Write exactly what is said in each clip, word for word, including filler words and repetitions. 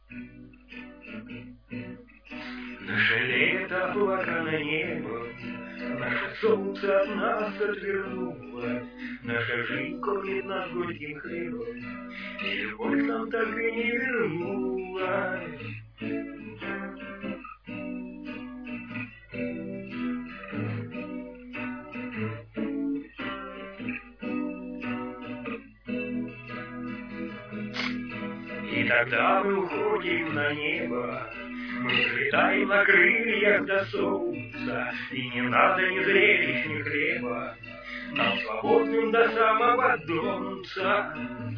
Наше лето плакано небо, наше солнце от нас отвернулось, наша жизнь кормит нас горьким хлебом, и любовь нам так и не вернулась. И тогда мы уходим на небо, мы взлетаем на крыльях до солнца, и не надо ни зрелищ, ни хлеба, нам свободным до самого донца.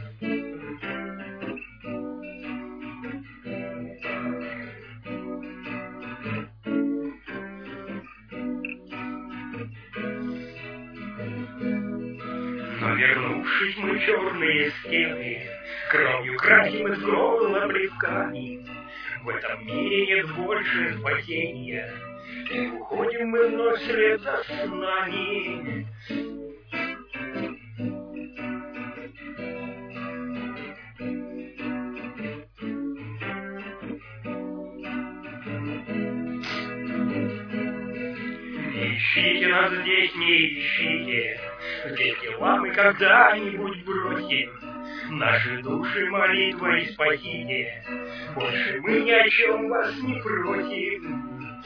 Но вернувшись мы в черные стены, кровью красим из горла плевками, в этом мире нет больше спасения, и уходим мы вновь вслед за снами. Не ищите нас здесь, не ищите, здесь дела мы когда-нибудь бросим, наши души молитвой спасите, больше мы ни о чем вас не просим.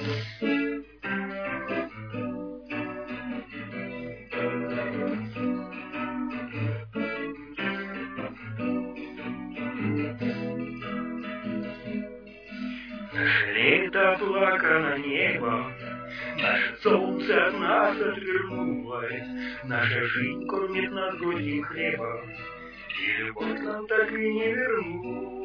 Наше лето плакано небо, наше солнце от нас отвернулось, наша жизнь кормит нас горьким хлебом, и любовь нам так и не вернулась.